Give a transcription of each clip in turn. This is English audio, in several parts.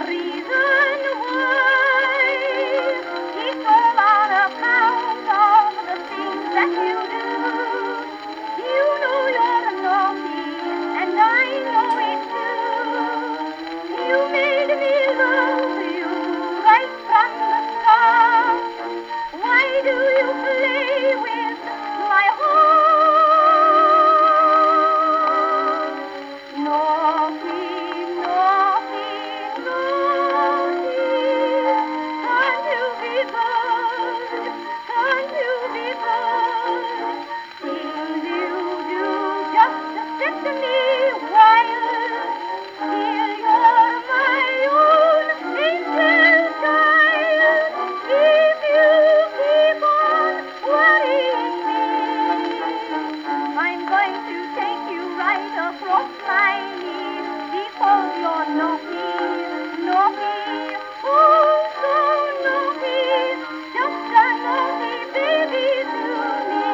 reason why. It's all on account of the things that you do. You know you're naughty, and I know it too. You made me love you right from the start. Why do you play with my heart? Naughty, naughty, naughty. Can't you be good? Can't you be good? Things you do just to set me wild. Till you're my own angel child. If you keep on worrying me, I'm going to take you right across my knees because you're naughty, naughty, oh so naughty, just a naughty baby to me.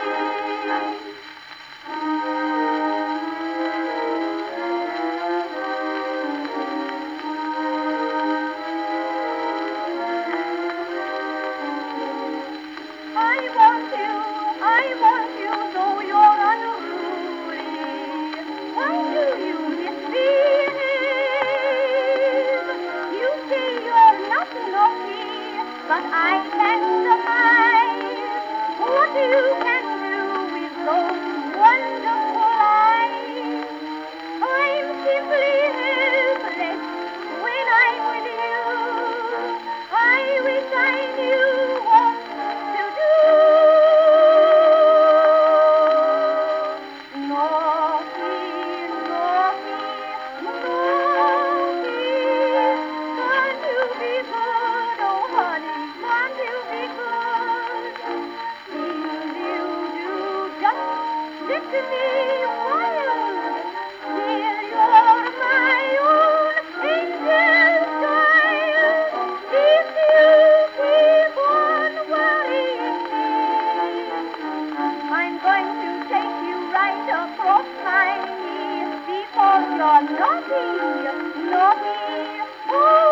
I want you, though you're unruly. Why do you misbehave? You say you're not naughty, but I can surmise what you can do with those wonderful eyes. I'm simply helpless when I'm with you. I wish I knew what to do. Naughty, naughty, naughty. Can't you be good, oh honey? Can't you be good? Things you do just set me wild. Till you're my own angel child. If you keep on worrying me, I'm going to take you right across my knees because you're naughty, naughty. Oh,